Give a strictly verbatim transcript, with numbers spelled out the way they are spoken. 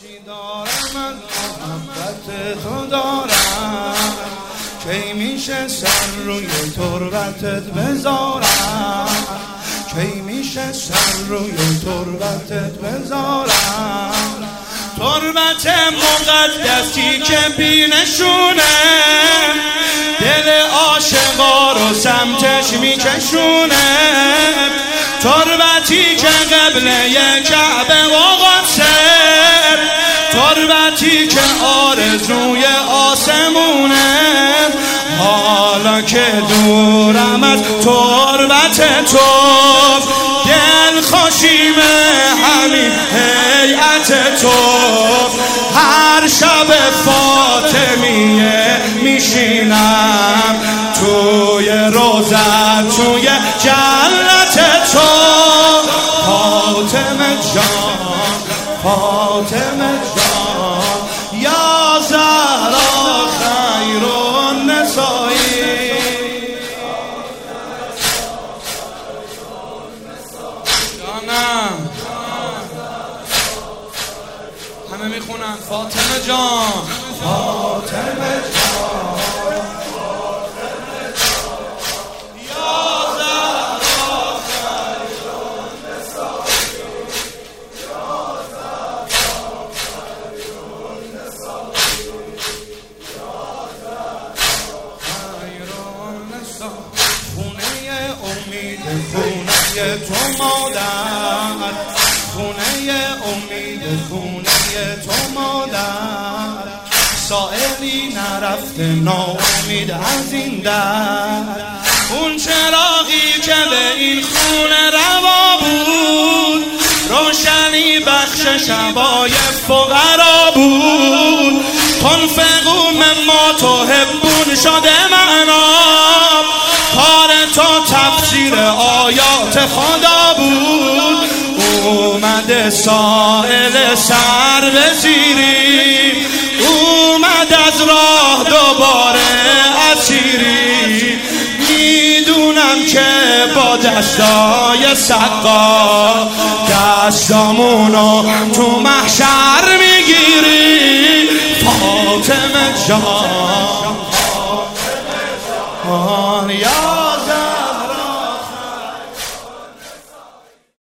چی دارم از محبت تو دارم، کی میشه سر روی تربتت بذارم، کی میشه سر روی تربتت بذارم. تربت مقدسی که بینشونه، دل عاشقا رو سمتش میکشونه. تربتی که قبله کعبه و قدسه، تربتی که آرزوی آسمونه. حالا که دورم از تربت تو، دل خوشیم همین هیئت تو. هر شب فاطمیه میشینم توی روزت، توی جنت تو. فاطمه جان، فاطمه جان، یا زهرا خیر النسائی. جانم همه میخونن فاطمه جان، فاطمه جان، خونه تو مادر، خونه امید، خونه تو مادر. سائلی نرفته ناامید از این در، اون چراغی که به این خونه روا بود، روشنی بخش شبای فقرا بود. تنفقوا مما تحبون شده معنا، کار تو تفسیر آیات خدا بود. اومده سائل سر به زیری، اومد از راه دوباره اسیری. میدونم که با دستای سقا دستامونو تو محشر میگیری. فاطمه جان،